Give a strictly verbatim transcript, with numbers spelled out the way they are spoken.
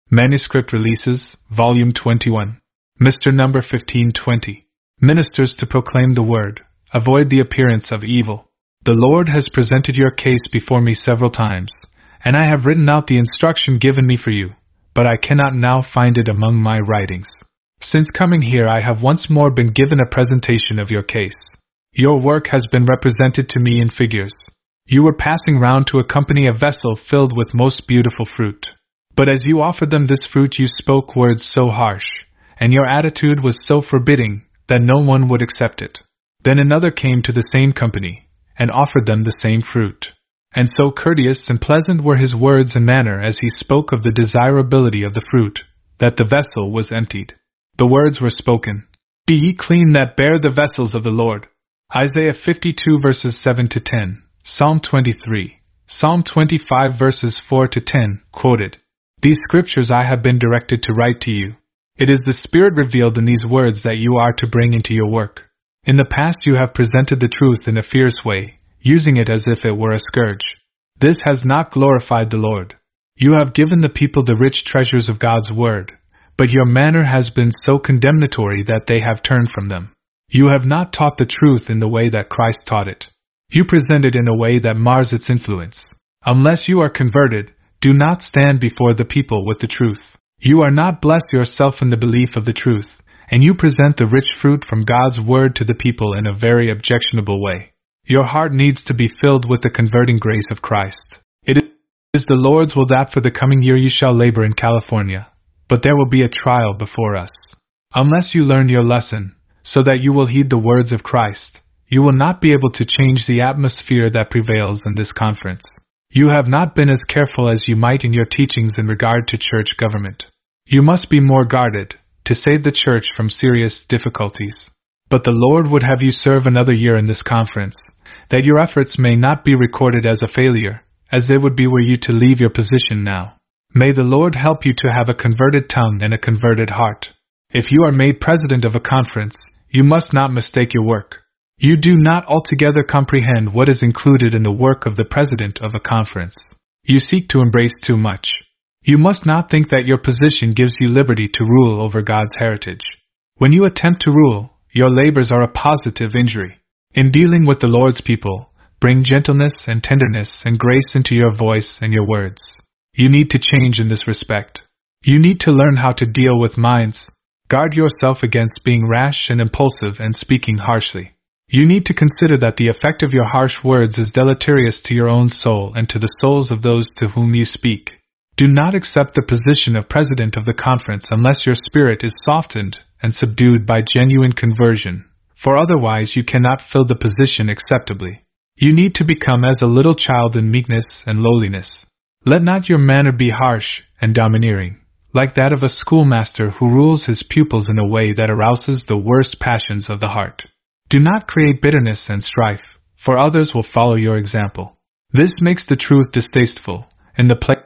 Manuscript Releases, Volume twenty-one. Mister Number fifteen twenty. Ministers to proclaim the word. Avoid the appearance of evil. The Lord has presented your case before me several times, and I have written out the instruction given me for you, but I cannot now find it among my writings. Since coming here I have once more been given a presentation of your case. Your work has been represented to me in figures. You were passing round to accompany a vessel filled with most beautiful fruit. But as you offered them this fruit you spoke words so harsh, and your attitude was so forbidding, that no one would accept it. Then another came to the same company, and offered them the same fruit. And so courteous and pleasant were his words and manner as he spoke of the desirability of the fruit, that the vessel was emptied. The words were spoken, "Be ye clean that bear the vessels of the Lord." Isaiah fifty-two verses seven to ten, Psalm twenty-three, Psalm twenty-five verses four to ten, quoted. These scriptures I have been directed to write to you. It is the Spirit revealed in these words that you are to bring into your work. In the past you have presented the truth in a fierce way, using it as if it were a scourge. This has not glorified the Lord. You have given the people the rich treasures of God's word, but your manner has been so condemnatory that they have turned from them. You have not taught the truth in the way that Christ taught it. You present it in a way that mars its influence. Unless you are converted, do not stand before the people with the truth. You are not blessed yourself in the belief of the truth, and you present the rich fruit from God's word to the people in a very objectionable way. Your heart needs to be filled with the converting grace of Christ. It is the Lord's will that for the coming year you shall labor in California, but there will be a trial before us. Unless you learn your lesson, so that you will heed the words of Christ, you will not be able to change the atmosphere that prevails in this conference. You have not been as careful as you might in your teachings in regard to church government. You must be more guarded, to save the church from serious difficulties. But the Lord would have you serve another year in this conference, that your efforts may not be recorded as a failure, as they would be were you to leave your position now. May the Lord help you to have a converted tongue and a converted heart. If you are made president of a conference, you must not mistake your work. You do not altogether comprehend what is included in the work of the president of a conference. You seek to embrace too much. You must not think that your position gives you liberty to rule over God's heritage. When you attempt to rule, your labors are a positive injury. In dealing with the Lord's people, bring gentleness and tenderness and grace into your voice and your words. You need to change in this respect. You need to learn how to deal with minds. Guard yourself against being rash and impulsive and speaking harshly. You need to consider that the effect of your harsh words is deleterious to your own soul and to the souls of those to whom you speak. Do not accept the position of president of the conference unless your spirit is softened and subdued by genuine conversion, for otherwise you cannot fill the position acceptably. You need to become as a little child in meekness and lowliness. Let not your manner be harsh and domineering, like that of a schoolmaster who rules his pupils in a way that arouses the worst passions of the heart. Do not create bitterness and strife, for others will follow your example. This makes the truth distasteful, in the place